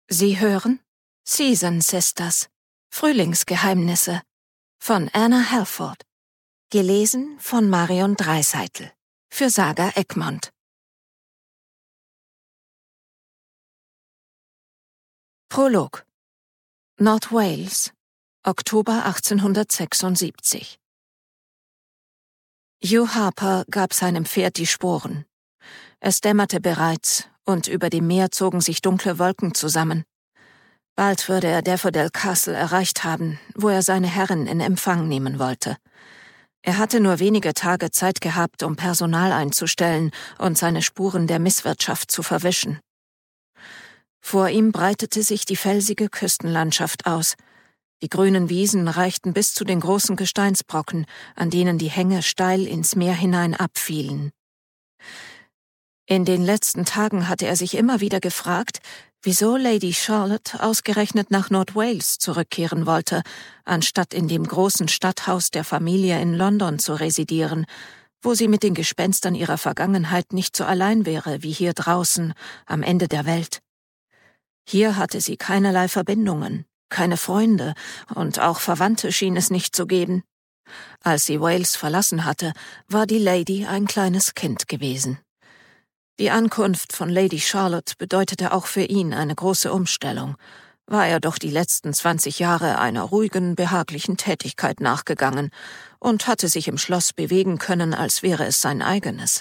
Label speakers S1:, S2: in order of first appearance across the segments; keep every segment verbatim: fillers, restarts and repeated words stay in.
S1: Sie hören Season Sisters, Frühlingsgeheimnisse von Anna Halford. Gelesen von Marion Dreißeitel für Saga Egmont. Prolog. Nordwales, Oktober achtzehnhundertsechsundsiebzig. Hugh Harper gab seinem Pferd die Sporen. Es dämmerte bereits, und über dem Meer zogen sich dunkle Wolken zusammen. Bald würde er Daffodil Castle erreicht haben, wo er seine Herrin in Empfang nehmen wollte. Er hatte nur wenige Tage Zeit gehabt, um Personal einzustellen und seine Spuren der Misswirtschaft zu verwischen. Vor ihm breitete sich die felsige Küstenlandschaft aus. Die grünen Wiesen reichten bis zu den großen Gesteinsbrocken, an denen die Hänge steil ins Meer hinein abfielen. In den letzten Tagen hatte er sich immer wieder gefragt, wieso Lady Charlotte ausgerechnet nach Nordwales zurückkehren wollte, anstatt in dem großen Stadthaus der Familie in London zu residieren, wo sie mit den Gespenstern ihrer Vergangenheit nicht so allein wäre wie hier draußen, am Ende der Welt. Hier hatte sie keinerlei Verbindungen, keine Freunde, und auch Verwandte schien es nicht zu geben. Als sie Wales verlassen hatte, war die Lady ein kleines Kind gewesen. Die Ankunft von Lady Charlotte bedeutete auch für ihn eine große Umstellung. War er doch die letzten zwanzig Jahre einer ruhigen, behaglichen Tätigkeit nachgegangen und hatte sich im Schloss bewegen können, als wäre es sein eigenes.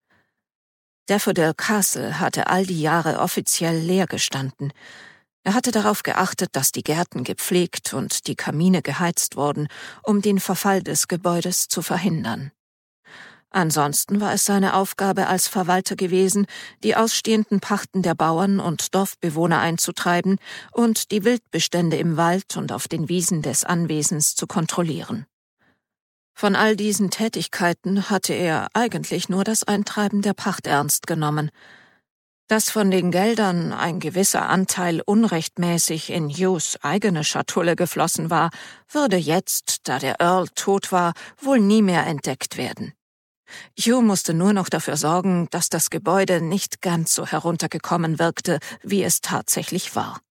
S1: Daffodil Castle hatte all die Jahre offiziell leer gestanden. Er hatte darauf geachtet, dass die Gärten gepflegt und die Kamine geheizt wurden, um den Verfall des Gebäudes zu verhindern. Ansonsten war es seine Aufgabe als Verwalter gewesen, die ausstehenden Pachten der Bauern und Dorfbewohner einzutreiben und die Wildbestände im Wald und auf den Wiesen des Anwesens zu kontrollieren. Von all diesen Tätigkeiten hatte er eigentlich nur das Eintreiben der Pacht ernst genommen. Dass von den Geldern ein gewisser Anteil unrechtmäßig in Hughs eigene Schatulle geflossen war, würde jetzt, da der Earl tot war, wohl nie mehr entdeckt werden. Hugh musste nur noch dafür sorgen, dass das Gebäude nicht ganz so heruntergekommen wirkte, wie es tatsächlich war.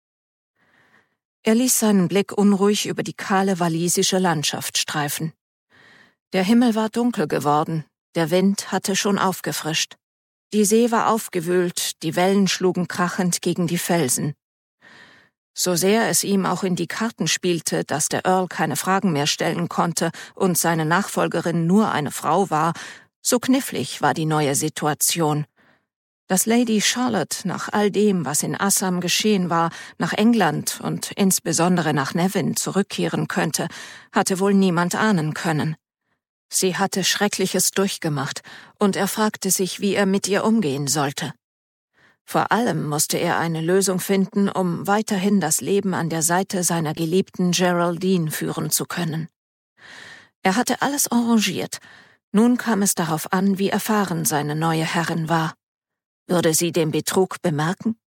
S1: Er ließ seinen Blick unruhig über die kahle walisische Landschaft streifen. Der Himmel war dunkel geworden, der Wind hatte schon aufgefrischt. Die See war aufgewühlt, die Wellen schlugen krachend gegen die Felsen. So sehr es ihm auch in die Karten spielte, dass der Earl keine Fragen mehr stellen konnte und seine Nachfolgerin nur eine Frau war, so knifflig war die neue Situation. Dass Lady Charlotte nach all dem, was in Assam geschehen war, nach England und insbesondere nach Nevin zurückkehren könnte, hatte wohl niemand ahnen können. Sie hatte Schreckliches durchgemacht, und er fragte sich, wie er mit ihr umgehen sollte. Vor allem musste er eine Lösung finden, um weiterhin das Leben an der Seite seiner geliebten Geraldine führen zu können. Er hatte alles arrangiert. Nun kam es darauf an, wie erfahren seine neue Herrin war. Würde sie den Betrug bemerken?